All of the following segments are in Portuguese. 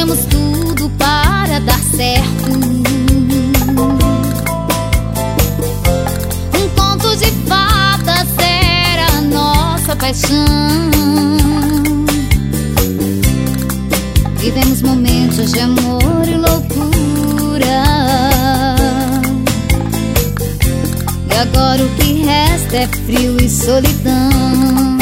temos tudo para dar certo. Um conto de fadas era a nossa paixão. Vivemos momentos de amor e loucura, e agora o que resta é frio e solidão.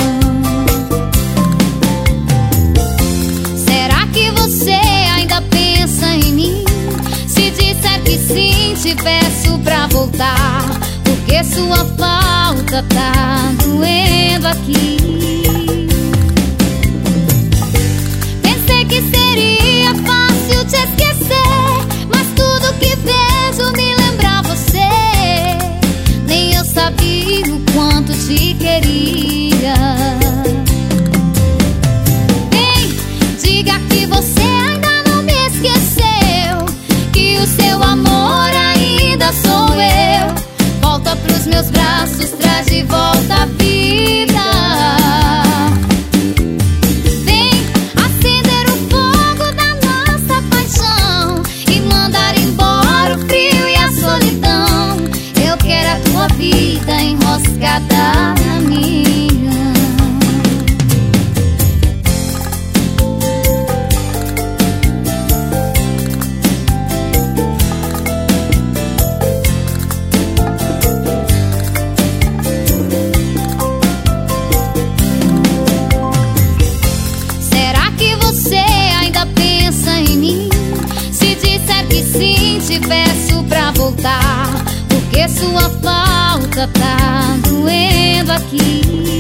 Será que você ainda pensa em mim? Se disser que sim, te peço pra voltar, porque sua falta tá doendo aqui. Pensei que seria fácil te esquecer, mas tudo que vejo me lembra você. Nem eu sabia o quanto te queria. Vem, diga que você ainda não me esqueceu, que o seu amor ainda sou eu. Volta pros meus braços, traz de volta a vida. Vem acender o fogo da nossa paixão e mandar embora o frio e a solidão. Eu quero a tua vida enroscada na minha. Será que você ainda pensa em mim? Se disser que sim, te peço pra voltar, porque sua falta tá doendo aqui.